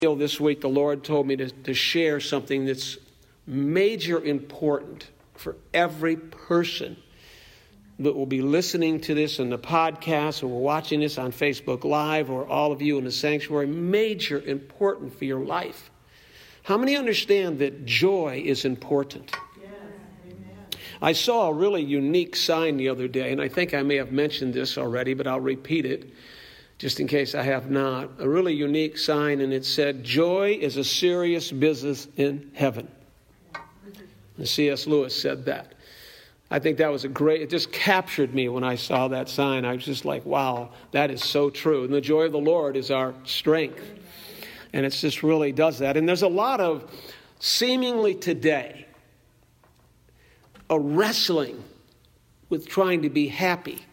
This week, the Lord told me to share something that's major important for every person that will be listening to this in the podcast or watching this on Facebook Live, or all of you in the sanctuary. Major important for your life. How many understand that joy is important? Yes. Amen. I saw a really unique sign the other day, and I think I may have mentioned this already, but I'll repeat it just in case I have not. A really unique sign, and it said, "Joy is a serious business in heaven." And C.S. Lewis said that. I think that was it just captured me when I saw that sign. I was just like, wow, that is so true. And the joy of the Lord is our strength. And it just really does that. And there's a lot of, seemingly today, a wrestling with trying to be happy,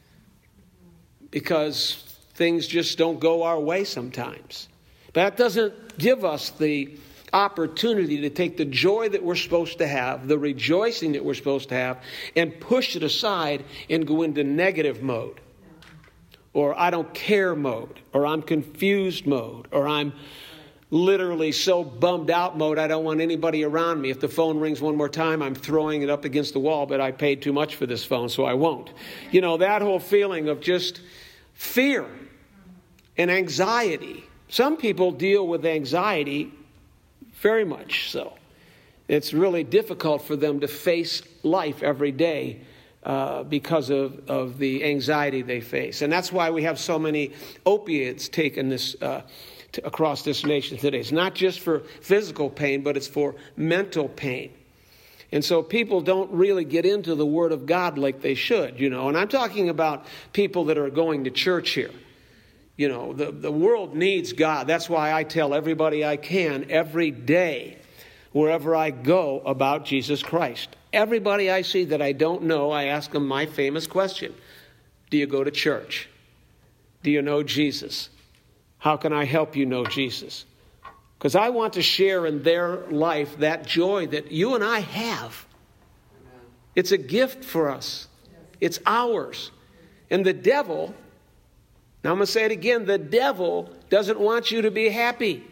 because things just don't go our way sometimes. But that doesn't give us the opportunity to take the joy that we're supposed to have, the rejoicing that we're supposed to have, and push it aside and go into negative mode, or I don't care mode, or I'm confused mode, or I'm literally so bummed out mode I don't want anybody around me. If the phone rings one more time, I'm throwing it up against the wall, but I paid too much for this phone, so I won't. You know, that whole feeling of just fear and anxiety. Some people deal with anxiety very much so. It's really difficult for them to face life every day because of the anxiety they face. And that's why we have so many opiates taken across this nation today. It's not just for physical pain, but it's for mental pain. And so people don't really get into the Word of God like they should, you know. And I'm talking about people that are going to church here. You know, the world needs God. That's why I tell everybody I can every day, wherever I go, about Jesus Christ. Everybody I see that I don't know, I ask them my famous question. Do you go to church? Do you know Jesus? How can I help you know Jesus? Because I want to share in their life that joy that you and I have. It's a gift for us. It's ours. And the devil, now I'm going to say it again, the devil doesn't want you to be happy.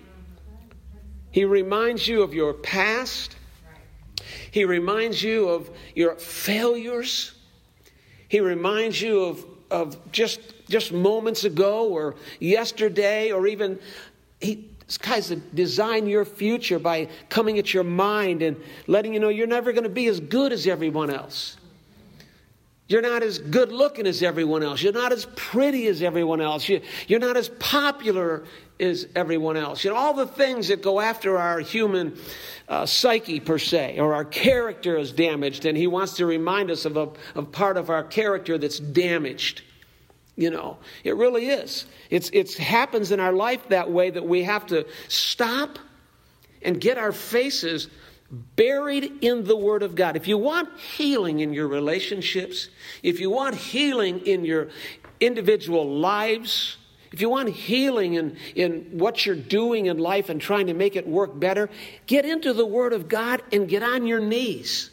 He reminds you of your past. He reminds you of your failures. He reminds you of just moments ago or yesterday, or even he tries to design your future by coming at your mind and letting you know you're never going to be as good as everyone else. You're not as good looking as everyone else. You're not as pretty as everyone else. You're not as popular as everyone else. You know, all the things that go after our human psyche per se, or our character is damaged, and he wants to remind us of a part of our character that's damaged. You know, it really is. It happens in our life that way, that we have to stop and get our faces buried in the Word of God. If you want healing in your relationships, if you want healing in your individual lives, if you want healing in what you're doing in life and trying to make it work better, get into the Word of God and get on your knees.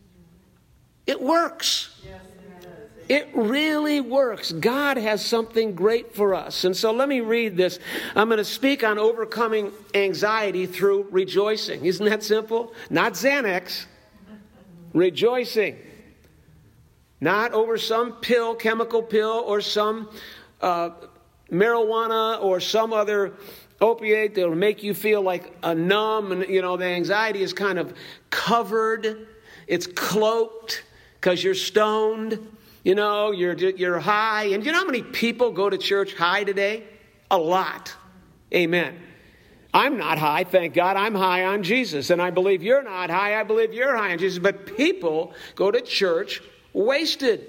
It works. It really works. God has something great for us. And so let me read this. I'm going to speak on overcoming anxiety through rejoicing. Isn't that simple? Not Xanax. Rejoicing. Not over some pill, chemical pill, or some marijuana or some other opiate that will make you feel like a numb. And, you know, the anxiety is kind of covered. It's cloaked because you're stoned. You know, you're high. And you know how many people go to church high today? A lot. Amen. I'm not high, thank God. I'm high on Jesus. And I believe you're not high. I believe you're high on Jesus. But people go to church wasted.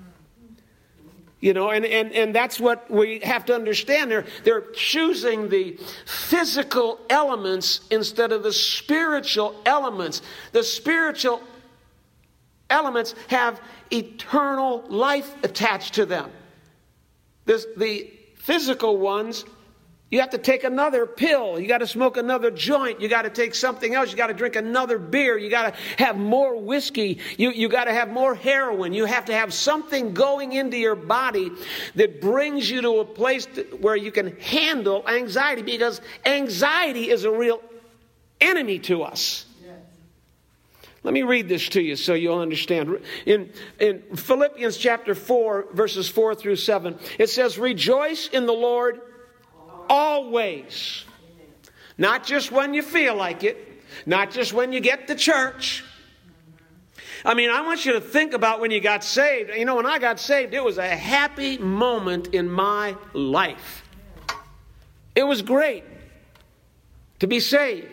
You know, and that's what we have to understand. They're choosing the physical elements instead of the spiritual elements. The spiritual elements have eternal life attached to them. The physical ones, You have to take another pill. You got to smoke another joint. You got to take something else. You got to drink another beer. You got to have more whiskey. You got to have more heroin. You have to have something going into your body that brings you to a place where you can handle anxiety, because anxiety is a real enemy to us. Let me read this to you so you'll understand. In Philippians chapter 4, verses 4 through 7, it says, "Rejoice in the Lord always." Not just when you feel like it. Not just when you get to church. I mean, I want you to think about when you got saved. You know, when I got saved, it was a happy moment in my life. It was great to be saved.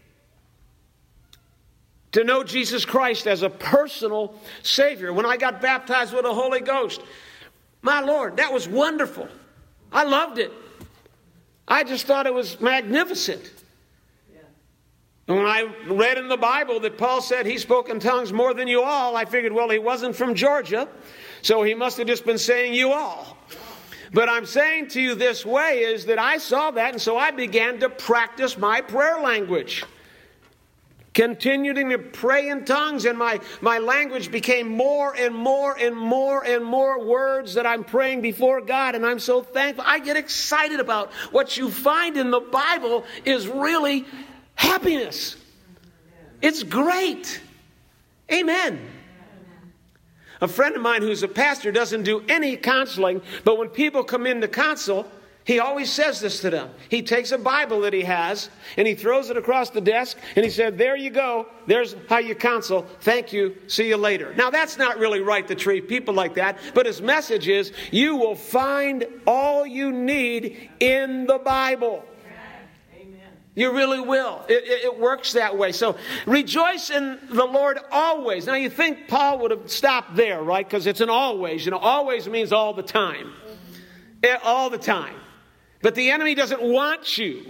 To know Jesus Christ as a personal Savior. When I got baptized with the Holy Ghost, my Lord, that was wonderful. I loved it. I just thought it was magnificent. And when I read in the Bible that Paul said he spoke in tongues more than you all, I figured, well, he wasn't from Georgia, so he must have just been saying you all. But I'm saying to you this way is that I saw that, and so I began to practice my prayer language. Continuing to pray in tongues, and my language became more and more and more and more words that I'm praying before God, and I'm so thankful. I get excited about what you find in the Bible is really happiness. It's great. Amen. A friend of mine who's a pastor doesn't do any counseling, but when people come in to counsel, he always says this to them. He takes a Bible that he has, and he throws it across the desk, and he said, "There you go. There's how you counsel. Thank you. See you later." Now, that's not really right to treat people like that, but his message is, you will find all you need in the Bible. Amen. You really will. It works that way. So, rejoice in the Lord always. Now, you think Paul would have stopped there, right? Because it's an always. You know, always means all the time. All the time. But the enemy doesn't want you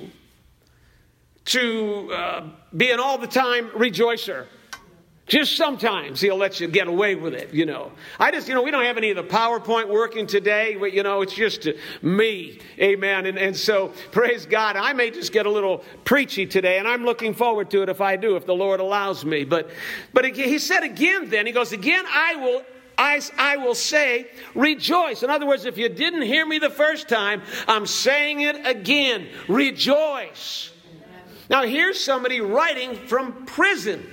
to be an all-the-time rejoicer. Just sometimes he'll let you get away with it, you know. We don't have any of the PowerPoint working today. It's just me. Amen. And so, praise God. I may just get a little preachy today, and I'm looking forward to it if the Lord allows me. But he said again then, he goes, again, I will say, rejoice. In other words, if you didn't hear me the first time, I'm saying it again. Rejoice. Now, here's somebody writing from prison.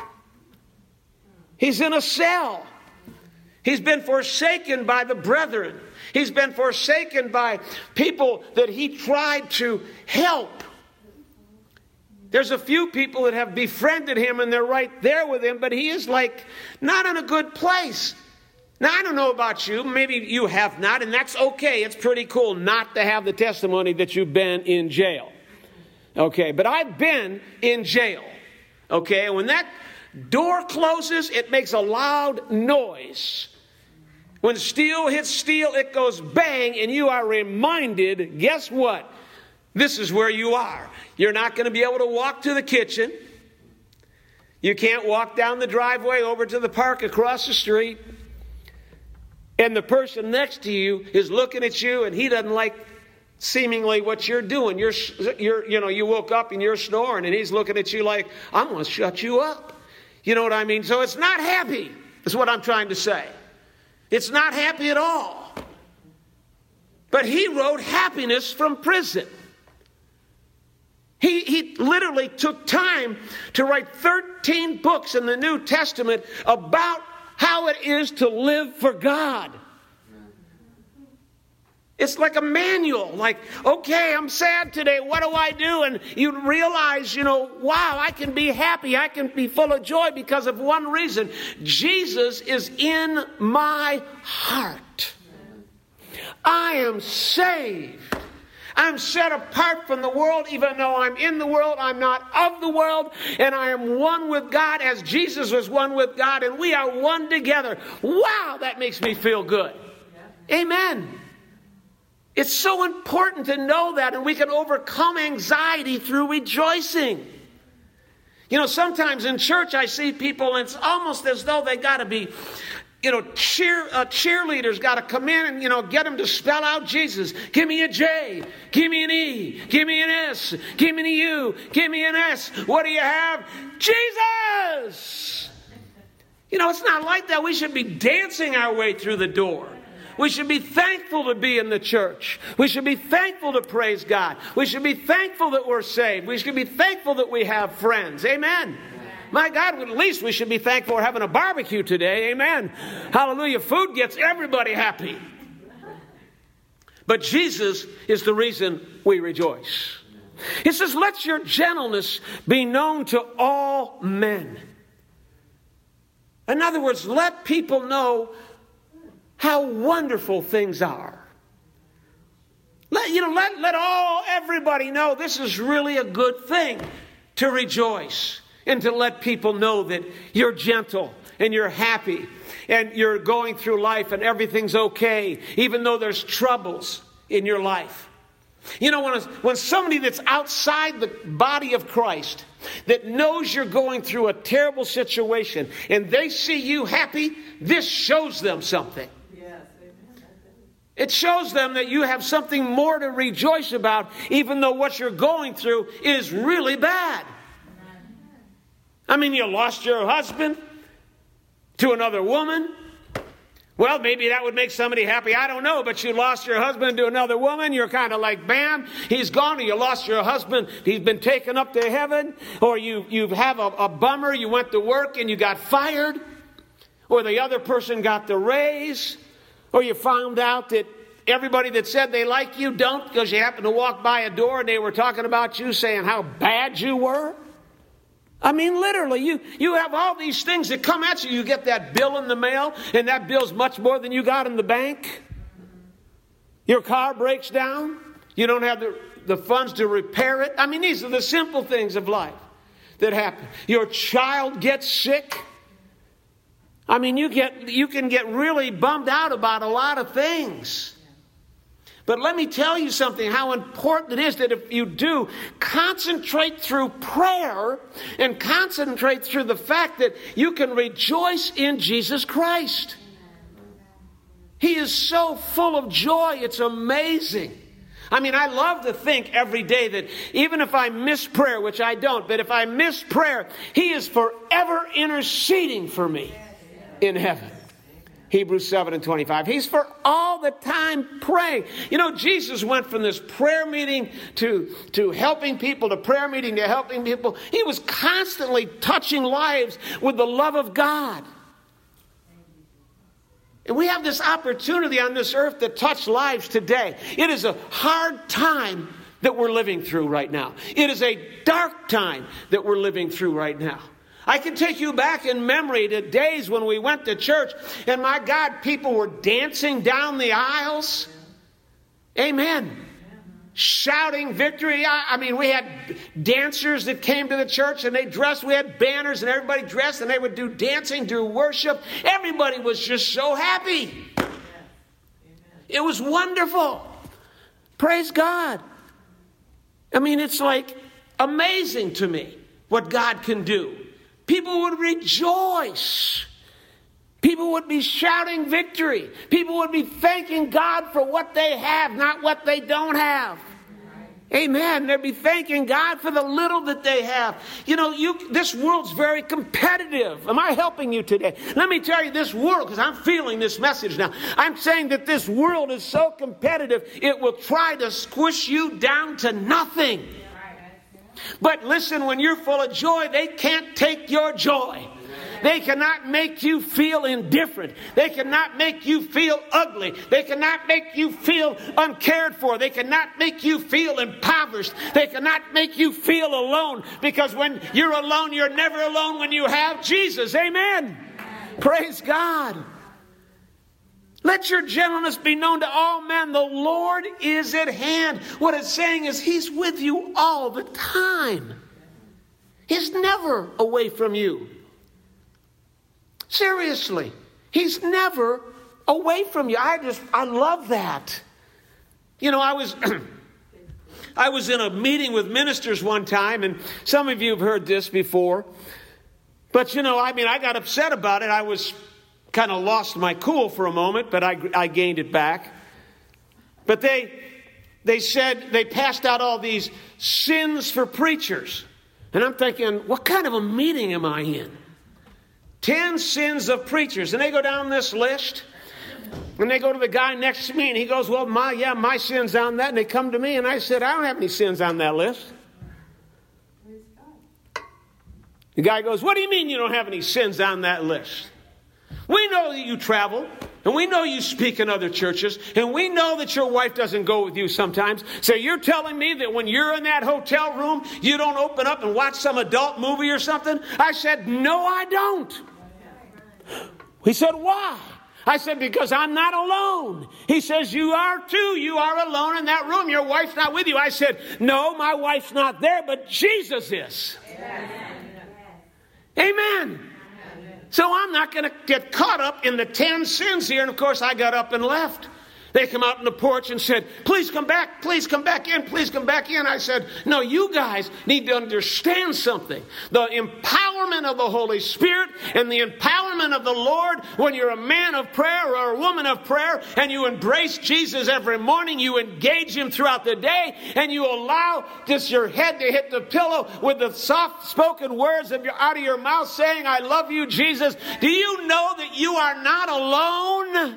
He's in a cell. He's been forsaken by the brethren. He's been forsaken by people that he tried to help. There's a few people that have befriended him, and they're right there with him, but he is not in a good place. Now, I don't know about you. Maybe you have not, and that's okay. It's pretty cool not to have the testimony that you've been in jail. Okay, but I've been in jail. Okay, and when that door closes, it makes a loud noise. When steel hits steel, it goes bang, and you are reminded, guess what? This is where you are. You're not going to be able to walk to the kitchen. You can't walk down the driveway over to the park across the street. And the person next to you is looking at you, and he doesn't like seemingly what you're doing. You woke up and you're snoring, and he's looking at you like, I'm going to shut you up. You know what I mean? So it's not happy, is what I'm trying to say. It's not happy at all. But he wrote happiness from prison. He literally took time to write 13 books in the New Testament about how it is to live for God. It's like a manual. Like, okay, I'm sad today. What do I do? And you realize, wow, I can be happy. I can be full of joy because of one reason. Jesus is in my heart. I am saved. I'm set apart from the world. Even though I'm in the world, I'm not of the world. And I am one with God as Jesus was one with God. And we are one together. Wow, that makes me feel good. Yeah. Amen. It's so important to know that. And we can overcome anxiety through rejoicing. Sometimes in church I see people, and it's almost as though they got to be cheerleaders got to come in and, get them to spell out Jesus. Give me a J. Give me an E. Give me an S. Give me an U. Give me an S. What do you have? Jesus! It's not like that. We should be dancing our way through the door. We should be thankful to be in the church. We should be thankful to praise God. We should be thankful that we're saved. We should be thankful that we have friends. Amen. My God, at least we should be thankful we're having a barbecue today. Amen. Hallelujah. Food gets everybody happy. But Jesus is the reason we rejoice. He says, let your gentleness be known to all men. In other words, let people know how wonderful things are. Let everybody know this is really a good thing to rejoice. And to let people know that you're gentle and you're happy and you're going through life and everything's okay, even though there's troubles in your life. When somebody that's outside the body of Christ, that knows you're going through a terrible situation, and they see you happy, this shows them something. It shows them that you have something more to rejoice about, even though what you're going through is really bad. You lost your husband to another woman. Well, maybe that would make somebody happy. I don't know, but you lost your husband to another woman. You're kind of like, bam, he's gone. Or you lost your husband. He's been taken up to heaven. Or you have a bummer. You went to work and you got fired. Or the other person got the raise. Or you found out that everybody that said they like you don't, because you happened to walk by a door and they were talking about you, saying how bad you were. Literally, you have all these things that come at you. You get that bill in the mail, and that bill's much more than you got in the bank. Your car breaks down. You don't have the funds to repair it. These are the simple things of life that happen. Your child gets sick. You can get really bummed out about a lot of things. But let me tell you something, how important it is that if you do concentrate through prayer and concentrate through the fact that you can rejoice in Jesus Christ. He is so full of joy, it's amazing. I love to think every day that even if I miss prayer, which I don't, but if I miss prayer, He is forever interceding for me in heaven. Hebrews 7:25. He's for all the time praying. Jesus went from this prayer meeting to helping people, to prayer meeting to helping people. He was constantly touching lives with the love of God. And we have this opportunity on this earth to touch lives today. It is a hard time that we're living through right now. It is a dark time that we're living through right now. I can take you back in memory to days when we went to church, and my God, people were dancing down the aisles. Amen. Shouting victory. We had dancers that came to the church and they dressed. We had banners and everybody dressed and they would do dancing, do worship. Everybody was just so happy. It was wonderful. Praise God. It's like amazing to me what God can do. People would rejoice. People would be shouting victory. People would be thanking God for what they have, not what they don't have. Amen. They'd be thanking God for the little that they have. This world's very competitive. Am I helping you today? Let me tell you, this world, because I'm feeling this message now. I'm saying that this world is so competitive, it will try to squish you down to nothing. But listen, when you're full of joy, they can't take your joy. They cannot make you feel indifferent. They cannot make you feel ugly. They cannot make you feel uncared for. They cannot make you feel impoverished. They cannot make you feel alone. Because when you're alone, you're never alone when you have Jesus. Amen. Praise God. Let your gentleness be known to all men. The Lord is at hand. What it's saying is He's with you all the time. He's never away from you. Seriously. He's never away from you. I love that. I was in a meeting with ministers one time, and some of you have heard this before. But I got upset about it. kind of lost my cool for a moment, but I gained it back. But they said, they passed out all these sins for preachers. And I'm thinking, what kind of a meeting am I in? 10 sins of preachers. And they go down this list. And they go to the guy next to me, and he goes, well, my sin's on that. And they come to me, and I said, I don't have any sins on that list. The guy goes, what do you mean you don't have any sins on that list? We know that you travel, and we know you speak in other churches, and we know that your wife doesn't go with you sometimes. So you're telling me that when you're in that hotel room, you don't open up and watch some adult movie or something? I said, no, I don't. He said, why? I said, because I'm not alone. He says, you are too. You are alone in that room. Your wife's not with you. I said, no, my wife's not there, but Jesus is. Amen. So I'm not going to get caught up in the 10 sins here. And of course, I got up and left. They come out on the porch and said, please come back in, please come back in. I said, no, you guys need to understand something. The empowerment of the Holy Spirit and the empowerment of the Lord, when you're a man of prayer or a woman of prayer and you embrace Jesus every morning, you engage Him throughout the day, and you allow just your head to hit the pillow with the soft-spoken words out of your mouth saying, I love you, Jesus. Do you know that you are not alone?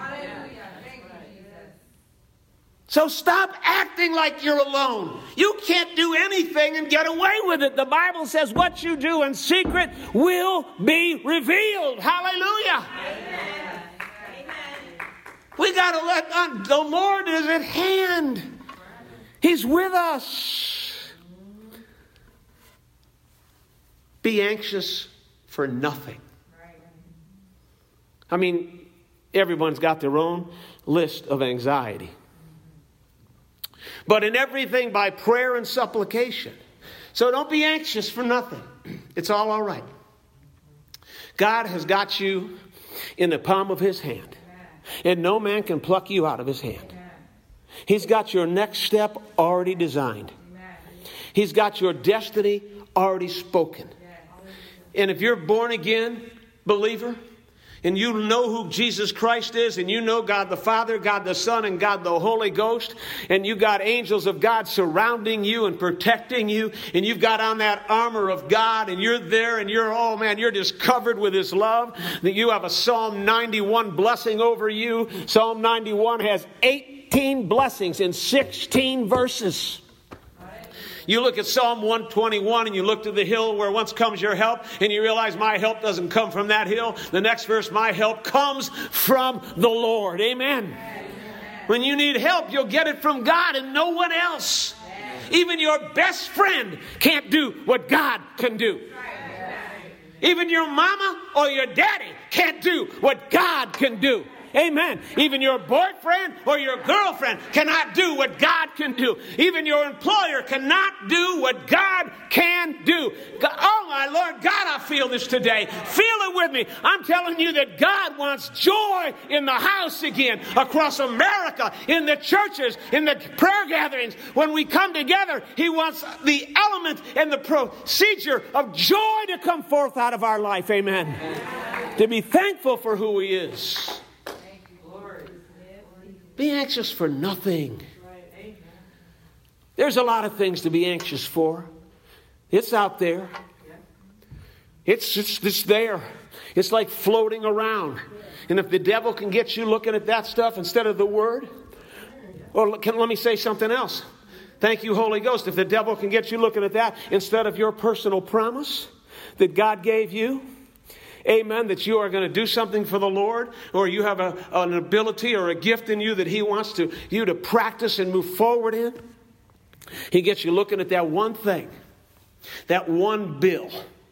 So stop acting like you're alone. You can't do anything and get away with it. The Bible says what you do in secret will be revealed. Hallelujah. Amen. We got to let on. The Lord is at hand. He's with us. Be anxious for nothing. I mean, everyone's got their own list of anxiety. But in everything by prayer and supplication. So don't be anxious for nothing. It's all right. God has got you in the palm of His hand. And no man can pluck you out of His hand. He's got your next step already designed. He's got your destiny already spoken. And if you're born again believer, and you know who Jesus Christ is, and you know God the Father, God the Son, and God the Holy Ghost, and you got angels of God surrounding you and protecting you, and you've got on that armor of God, and you're there, and you're just covered with His love, that you have a Psalm 91 blessing over you. Psalm 91 has 18 blessings in 16 verses. You look at Psalm 121 and you look to the hill where once comes your help, and you realize my help doesn't come from that hill. The next verse, my help comes from the Lord. Amen. Amen. When you need help, you'll get it from God and no one else. Amen. Even your best friend can't do what God can do. Even your mama or your daddy can't do what God can do. Amen. Even your boyfriend or your girlfriend cannot do what God can do. Even your employer cannot do what God can do. Oh, my Lord, God, I feel this today. Feel it with me. I'm telling you that God wants joy in the house again, across America, in the churches, in the prayer gatherings. When we come together, He wants the element and the procedure of joy to come forth out of our life. Amen. To be thankful for who He is. Be anxious for nothing. There's a lot of things to be anxious for. It's out there. It's there. It's like floating around. And if the devil can get you looking at that stuff instead of the Word, or let me say something else. Thank you, Holy Ghost. If the devil can get you looking at that instead of your personal promise that God gave you, amen, that you are going to do something for the Lord, or you have an ability or a gift in you that He wants you to practice and move forward in. He gets you looking at that one thing, that one bill,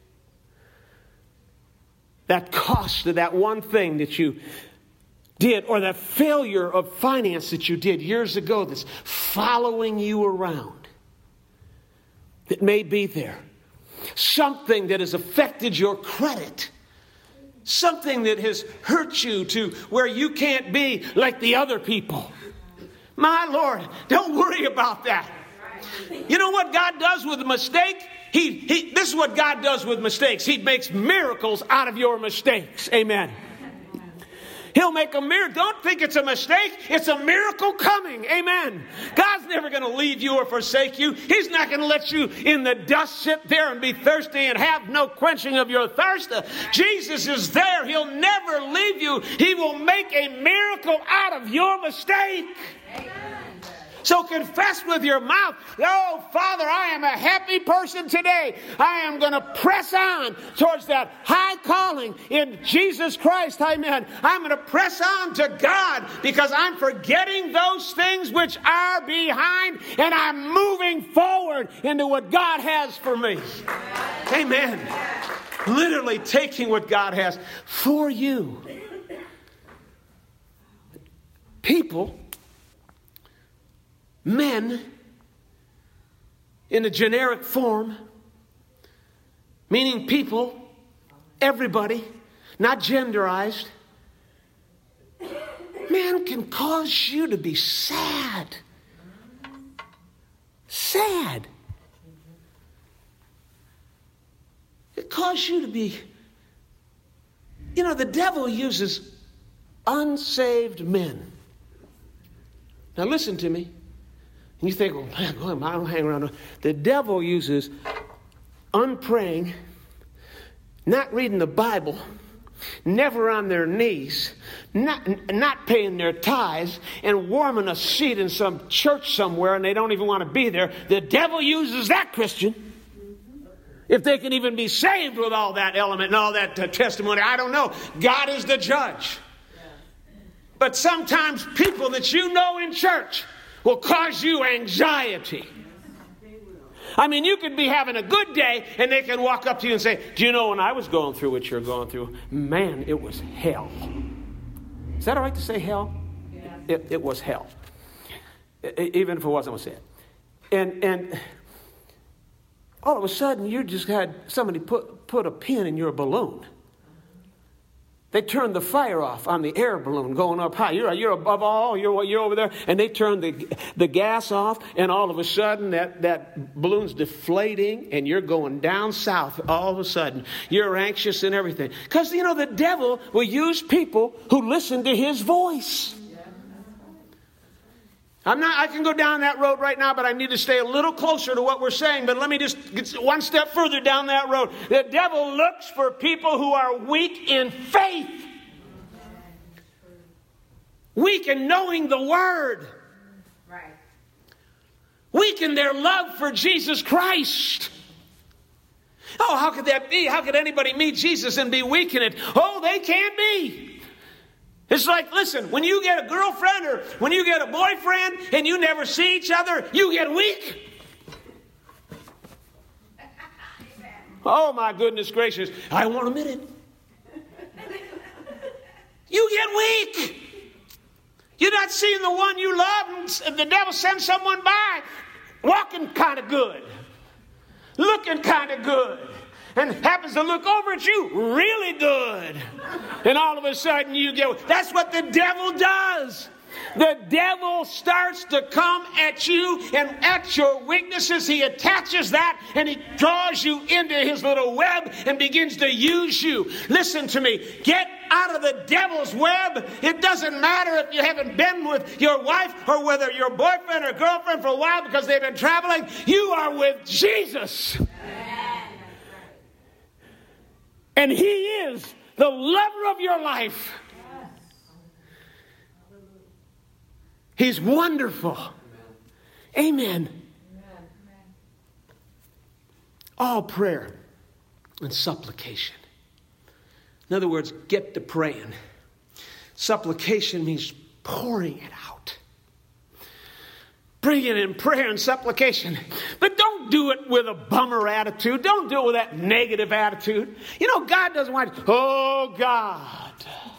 that cost of that one thing that you did, or that failure of finance that you did years ago that's following you around. It may be there. Something that has affected your credit. Something that has hurt you to where you can't be like the other people. My Lord, don't worry about that. You know what God does with a mistake? This is what God does with mistakes. He makes miracles out of your mistakes. Amen. He'll make a miracle. Don't think it's a mistake. It's a miracle coming. Amen. God's never going to leave you or forsake you. He's not going to let you in the dust sit there and be thirsty and have no quenching of your thirst. Jesus is there. He'll never leave you. He will make a miracle out of your mistake. Amen. So confess with your mouth, oh, Father, I am a happy person today. I am going to press on towards that high calling in Jesus Christ. Amen. I'm going to press on to God because I'm forgetting those things which are behind and I'm moving forward into what God has for me. Amen. Literally taking what God has for you. People, men, in a generic form, meaning people, everybody, not genderized, man can cause you to be sad. Sad. It causes you to be, the devil uses unsaved men. Now listen to me. And you think, well, man, I don't hang around. The devil uses unpraying, not reading the Bible, never on their knees, not paying their tithes, and warming a seat in some church somewhere and they don't even want to be there. The devil uses that Christian. If they can even be saved with all that element and all that testimony, I don't know. God is the judge. But sometimes people that you know in church will cause you anxiety. I mean, you could be having a good day and they can walk up to you and say, do you know when I was going through what you're going through, man, it was hell. Is that all right to say hell? Yeah. It was hell. Even if it wasn't, we'll say it. And all of a sudden, you just had somebody put a pin in your balloon. They turned the fire off on the air balloon going up high. You're above all. You're over there. And they turned the gas off. And all of a sudden, that balloon's deflating. And you're going down south all of a sudden. You're anxious and everything. Because, the devil will use people who listen to his voice. I can go down that road right now, but I need to stay a little closer to what we're saying. But let me just get one step further down that road. The devil looks for people who are weak in faith. Weak in knowing the Word. Right. Weak in their love for Jesus Christ. Oh, how could that be? How could anybody meet Jesus and be weak in it? Oh, they can't be. It's like, listen, when you get a girlfriend or when you get a boyfriend and you never see each other, you get weak. Oh, my goodness gracious. I won't admit it. You get weak. You're not seeing the one you love and the devil sends someone by walking kind of good, looking kind of good. And happens to look over at you really good. And all of a sudden you get... That's what the devil does. The devil starts to come at you and at your weaknesses. He attaches that and he draws you into his little web and begins to use you. Listen to me. Get out of the devil's web. It doesn't matter if you haven't been with your wife or whether your boyfriend or girlfriend for a while because they've been traveling. You are with Jesus. And he is the lover of your life. He's wonderful. Amen. All prayer and supplication. In other words, get to praying. Supplication means pouring it out. Bring it in prayer and supplication. But don't do it with a bummer attitude. Don't do it with that negative attitude. God doesn't want it. Oh, God,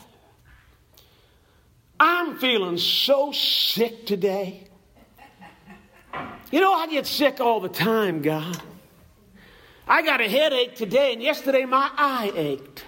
I'm feeling so sick today. I get sick all the time, God. I got a headache today, and yesterday my eye ached.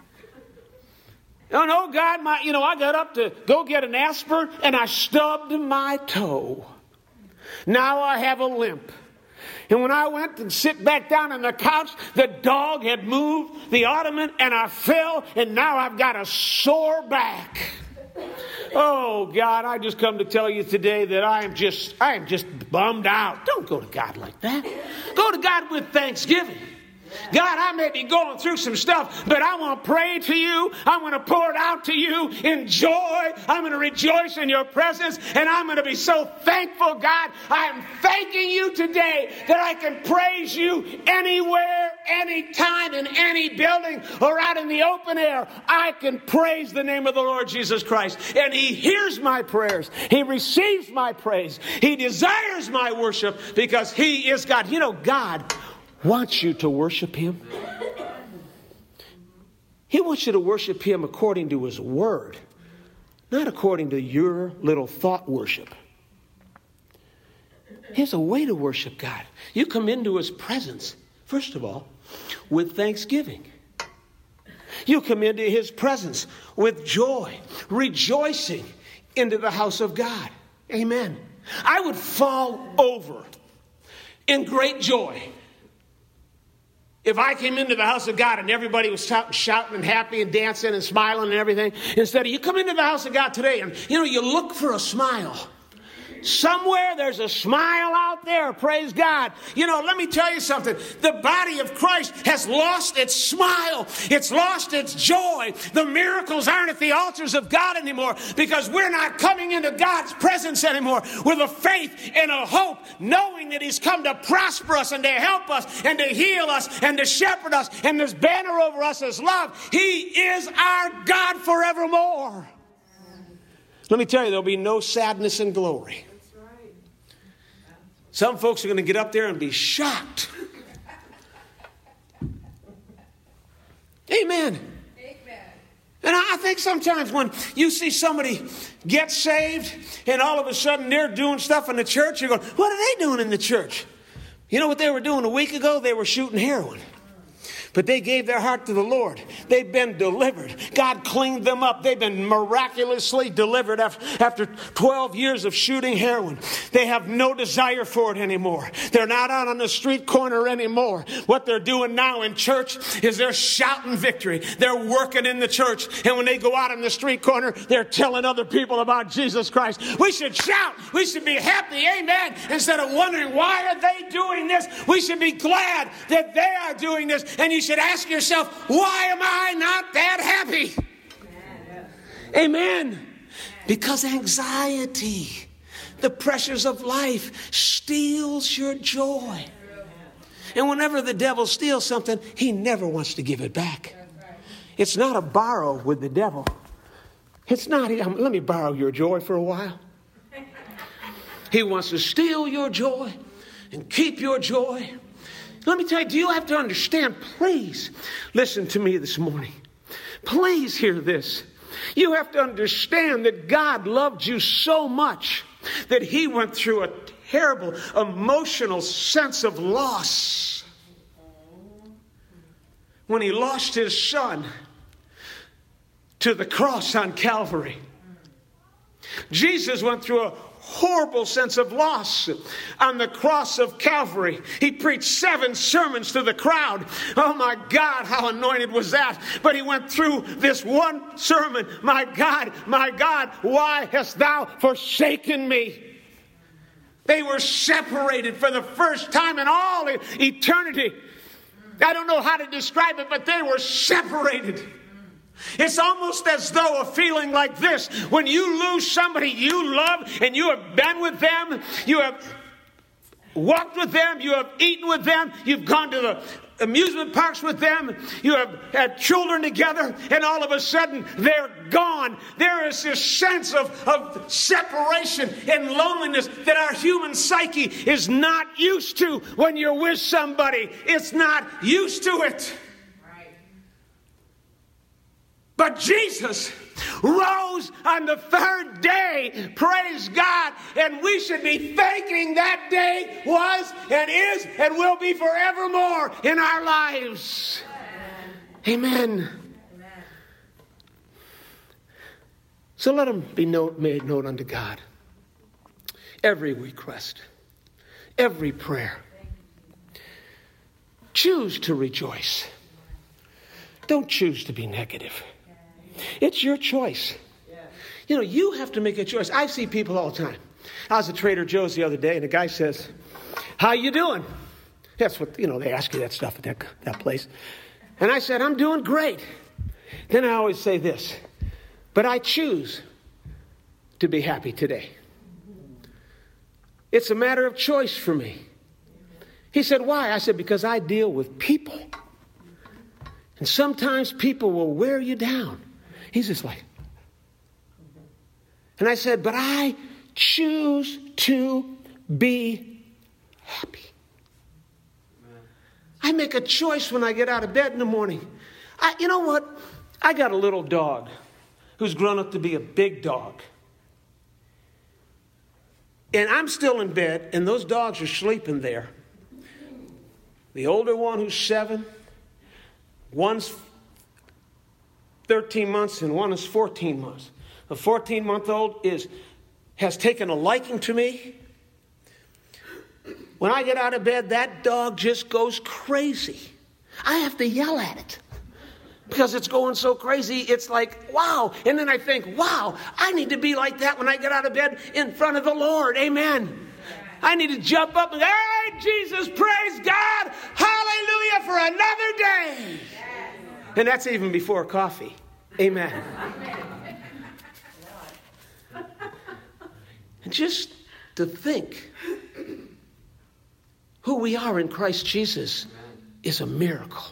No, God, I got up to go get an aspirin, and I stubbed my toe. Now I have a limp. And when I went and sit back down on the couch, the dog had moved the ottoman and I fell, and now I've got a sore back. Oh, God, I just come to tell you today that I am just bummed out. Don't go to God like that. Go to God with thanksgiving. God, I may be going through some stuff, but I want to pray to you. I want to pour it out to you in joy. I'm going to rejoice in your presence, and I'm going to be so thankful, God. I am thanking you today that I can praise you anywhere, anytime, in any building or out in the open air. I can praise the name of the Lord Jesus Christ, and He hears my prayers. He receives my praise. He desires my worship because He is God. You know, God wants you to worship Him. He wants you to worship Him according to His Word, not according to your little thought worship. Here's a way to worship God. You come into His presence, first of all, with thanksgiving. You come into His presence with joy, rejoicing into the house of God. Amen. I would fall over in great joy if I came into the house of God and everybody was shouting and happy and dancing and smiling and everything. Instead of, you come into the house of God today and, you look for a smile. Somewhere there's a smile out there, praise God. Let me tell you something. The body of Christ has lost its smile. It's lost its joy. The miracles aren't at the altars of God anymore because we're not coming into God's presence anymore with a faith and a hope, knowing that He's come to prosper us and to help us and to heal us and to shepherd us, and this banner over us is love. He is our God forevermore. Let me tell you, there'll be no sadness in glory. Some folks are going to get up there and be shocked. Amen. And I think sometimes when you see somebody get saved and all of a sudden they're doing stuff in the church, you're going, what are they doing in the church? You know what they were doing a week ago? They were shooting heroin. But they gave their heart to the Lord. They've been delivered. God cleaned them up. They've been miraculously delivered after 12 years of shooting heroin. They have no desire for it anymore. They're not out on the street corner anymore. What they're doing now in church is they're shouting victory. They're working in the church. And when they go out on the street corner, they're telling other people about Jesus Christ. We should shout. We should be happy. Amen. Instead of wondering, why are they doing this? We should be glad that they are doing this. And you should ask yourself, why am I not that happy? Amen. Because anxiety, the pressures of life, steals your joy. And whenever the devil steals something, he never wants to give it back. It's not a borrow with the devil. It's not, let me borrow your joy for a while. He wants to steal your joy and keep your joy. Let me tell you, do you have to understand? Please listen to me this morning. Please hear this. You have to understand that God loved you so much that He went through a terrible emotional sense of loss when He lost His Son to the cross on Calvary. Jesus went through a horrible sense of loss on the cross of Calvary. He preached 7 sermons to the crowd. Oh my God, how anointed was that? But He went through this one sermon. My God, why hast thou forsaken me? They were separated for the first time in all eternity. I don't know how to describe it, but they were separated. It's almost as though a feeling like this, when you lose somebody you love and you have been with them, you have walked with them, you have eaten with them, you've gone to the amusement parks with them, you have had children together, and all of a sudden they're gone. There is this sense of separation and loneliness that our human psyche is not used to when you're with somebody. It's not used to it. But Jesus rose on the 3rd day, praise God, and we should be thanking that day was and is and will be forevermore in our lives. Amen. So let them be made known unto God. Every request, every prayer, Choose to rejoice. Don't choose to be negative. It's your choice. You know, you have to make a choice. I see people all the time. I was at Trader Joe's the other day, and the guy says, "How you doing?" That's what, they ask you that stuff at that place. And I said, "I'm doing great." Then I always say this, "But I choose to be happy today." It's a matter of choice for me. He said, "Why?" I said, "Because I deal with people. And sometimes people will wear you down." He's just like, and I said, "But I choose to be happy." I make a choice when I get out of bed in the morning. You know what? I got a little dog who's grown up to be a big dog. And I'm still in bed, and those dogs are sleeping there. The older one, who's 7, one's 13 months, and one is 14 months. The 14-month-old has taken a liking to me. When I get out of bed, that dog just goes crazy. I have to yell at it because it's going so crazy. It's like, wow. And then I think, wow, I need to be like that when I get out of bed in front of the Lord. Amen. I need to jump up and, "Hey, Jesus, praise God. Hallelujah for another day." And that's even before coffee. Amen. And just to think who we are in Christ Jesus is a miracle.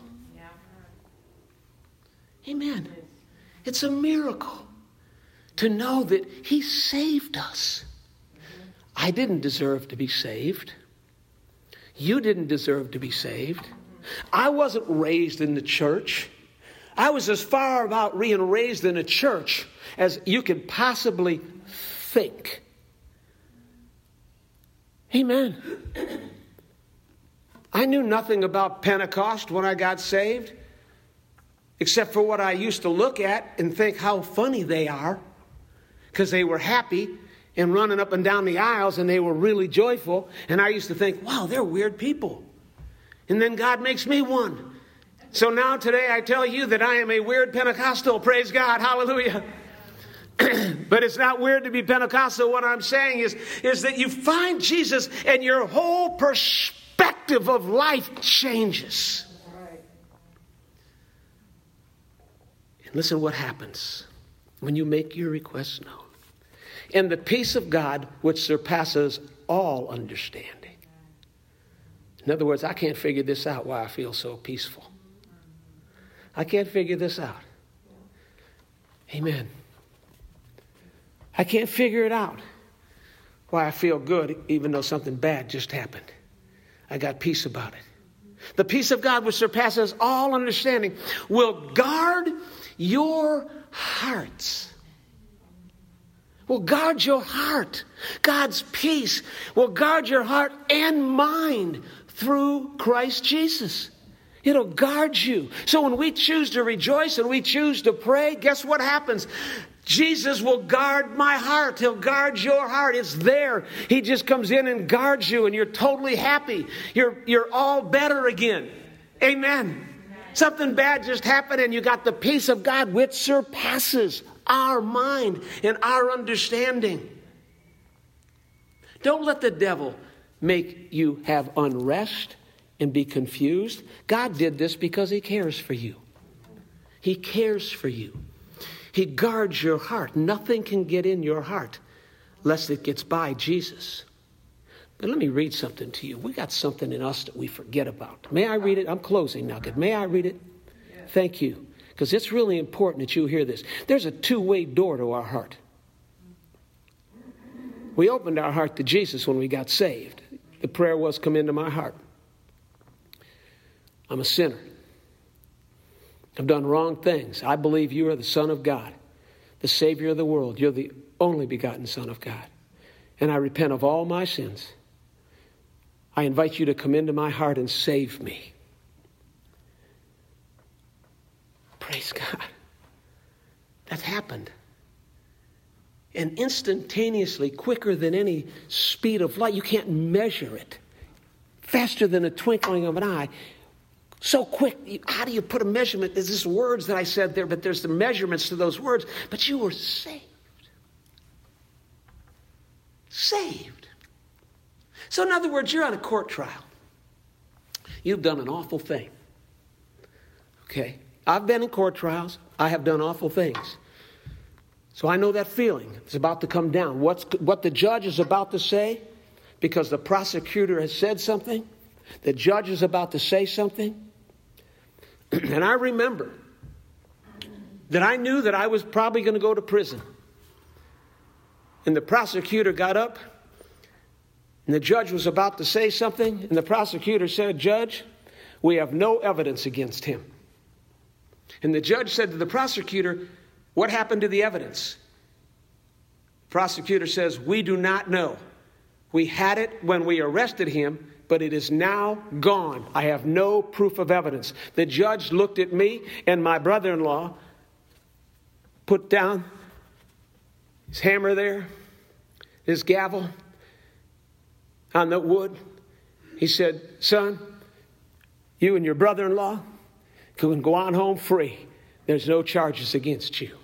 Amen. It's a miracle to know that He saved us. I didn't deserve to be saved. You didn't deserve to be saved. I wasn't raised in the church. I was as far about being raised in a church as you could possibly think. Amen. I knew nothing about Pentecost when I got saved, except for what I used to look at and think how funny they are, because they were happy and running up and down the aisles, and they were really joyful. And I used to think, wow, they're weird people. And then God makes me one. So now today I tell you that I am a weird Pentecostal. Praise God. Hallelujah. But it's not weird to be Pentecostal. What I'm saying is that you find Jesus and your whole perspective of life changes. And listen what happens when you make your request known. And the peace of God, which surpasses all understanding. In other words, I can't figure this out, why I feel so peaceful. I can't figure this out. Amen. I can't figure it out, why I feel good even though something bad just happened. I got peace about it. The peace of God, which surpasses all understanding, will guard your hearts. Will guard your heart. God's peace will guard your heart and mind through Christ Jesus. It'll guard you. So when we choose to rejoice and we choose to pray, guess what happens? Jesus will guard my heart. He'll guard your heart. It's there. He just comes in and guards you, and you're totally happy. You're all better again. Amen. Something bad just happened, and you got the peace of God, which surpasses our mind and our understanding. Don't let the devil make you have unrest and be confused. God did this because He cares for you. He cares for you. He guards your heart. Nothing can get in your heart lest it gets by Jesus. But let me read something to you. We got something in us that we forget about. May I read it? I'm closing now. May I read it? Yeah. Thank you. Because it's really important that you hear this. There's a two-way door to our heart. We opened our heart to Jesus when we got saved. The prayer was, "Come into my heart. I'm a sinner. I've done wrong things. I believe you are the Son of God, the Savior of the world. You're the only begotten Son of God. And I repent of all my sins. I invite you to come into my heart and save me." Praise God. That happened. And instantaneously, quicker than any speed of light, you can't measure it. Faster than a twinkling of an eye, So quick. How do you put a measurement? There's just words that I said there, but there's the measurements to those words. But you were saved. Saved. So in other words, you're on a court trial. You've done an awful thing. Okay? I've been in court trials. I have done awful things. So I know that feeling. It's about to come down. What the judge is about to say, because the prosecutor has said something, the judge is about to say something. And I remember that I knew that I was probably going to go to prison. And the prosecutor got up, and the judge was about to say something, and the prosecutor said, "Judge, we have no evidence against him." And the judge said to the prosecutor, "What happened to the evidence?" The prosecutor says, "We do not know. We had it when we arrested him, but it is now gone. I have no proof of evidence." The judge looked at me and my brother-in-law, put down his hammer there, his gavel on the wood. He said, "Son, you and your brother-in-law can go on home free. There's no charges against you."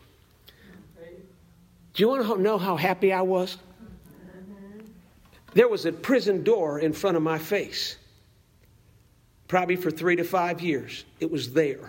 Do you want to know how happy I was? There was a prison door in front of my face. Probably for 3 to 5 years. It was there.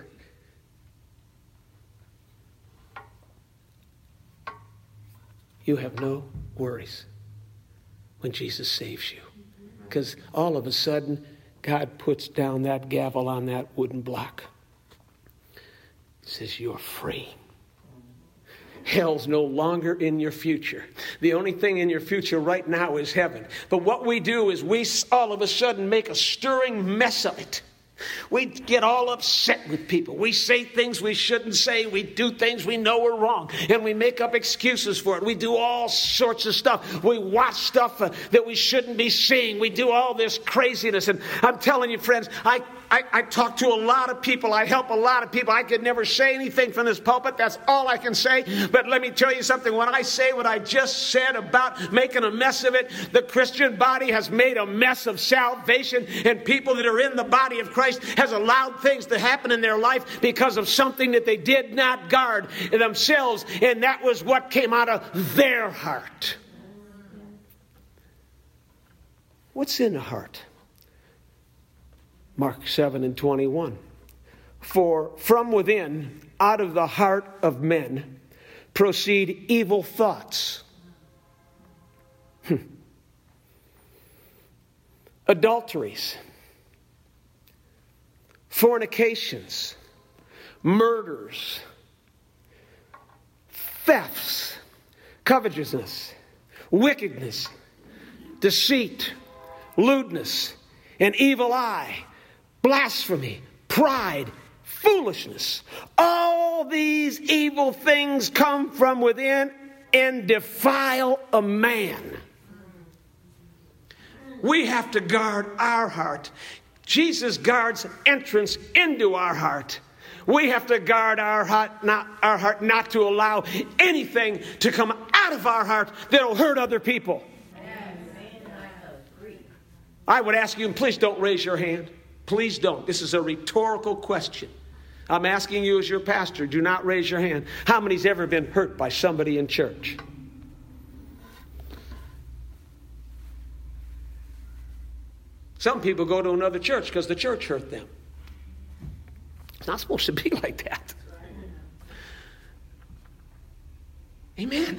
You have no worries when Jesus saves you. Because all of a sudden, God puts down that gavel on that wooden block. He says, "You're free." Hell's no longer in your future. The only thing in your future right now is heaven. But what we do is we all of a sudden make a stirring mess of it. We get all upset with people. We say things we shouldn't say. We do things we know are wrong. And we make up excuses for it. We do all sorts of stuff. We watch stuff that we shouldn't be seeing. We do all this craziness. And I'm telling you, friends, I talk to a lot of people. I help a lot of people. I could never say anything from this pulpit. That's all I can say. But let me tell you something. When I say what I just said about making a mess of it, the Christian body has made a mess of salvation. And people that are in the body of Christ has allowed things to happen in their life because of something that they did not guard themselves. And that was what came out of their heart. What's in the heart? Mark 7:21. For from within, out of the heart of men, proceed evil thoughts. Adulteries, fornications, murders, thefts, covetousness, wickedness, deceit, lewdness, an evil eye, blasphemy, pride, foolishness. All these evil things come from within and defile a man. We have to guard our heart. Jesus guards entrance into our heart. We have to guard our heart not to allow anything to come out of our heart that will hurt other people. I would ask you, and please don't raise your hand. Please don't. This is a rhetorical question. I'm asking you as your pastor, do not raise your hand. How many's ever been hurt by somebody in church? Some people go to another church because the church hurt them. It's not supposed to be like that. Amen.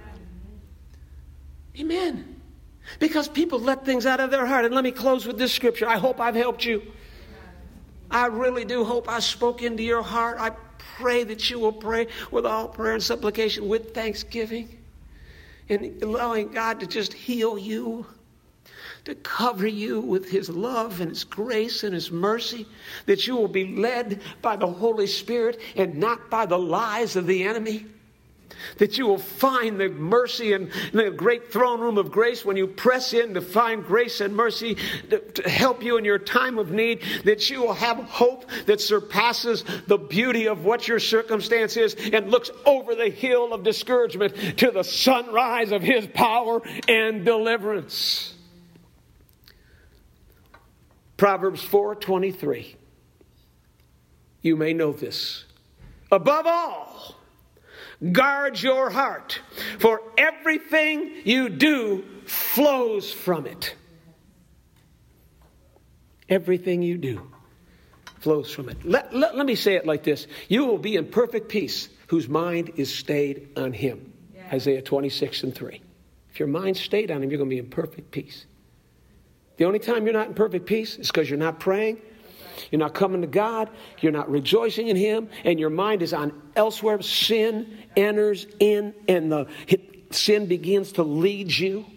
Amen. Because people let things out of their heart. And let me close with this scripture. I hope I've helped you. I really do hope I spoke into your heart. I pray that you will pray with all prayer and supplication with thanksgiving. And allowing God to just heal you. To cover you with His love and His grace and His mercy. That you will be led by the Holy Spirit and not by the lies of the enemy. That you will find the mercy and the great throne room of grace when you press in to find grace and mercy to help you in your time of need. That you will have hope that surpasses the beauty of what your circumstance is and looks over the hill of discouragement to the sunrise of His power and deliverance. Proverbs 4:23. you may know this. Above all, guard your heart, for everything you do flows from it. Everything you do flows from it. Let me say it like this. You will be in perfect peace whose mind is stayed on him. Yeah. Isaiah 26:3. If your mind's stayed on him, you're going to be in perfect peace. The only time you're not in perfect peace is because you're not praying. You're not coming to God. You're not rejoicing in him. And your mind is on elsewhere. Sin enters in and sin begins to lead you.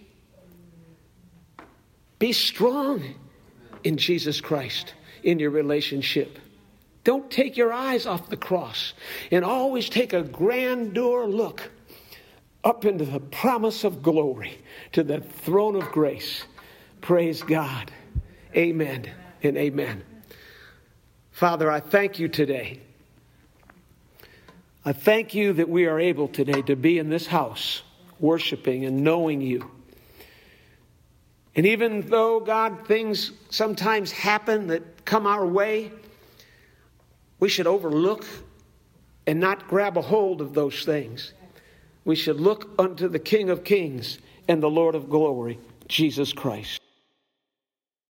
Be strong in Jesus Christ in your relationship. Don't take your eyes off the cross. And always take a grandeur look up into the promise of glory to the throne of grace. Praise God. Amen and amen. Father, I thank you today. I thank you that we are able today to be in this house, worshiping and knowing you. And even though, God, things sometimes happen that come our way, we should overlook and not grab a hold of those things. We should look unto the King of Kings and the Lord of Glory, Jesus Christ.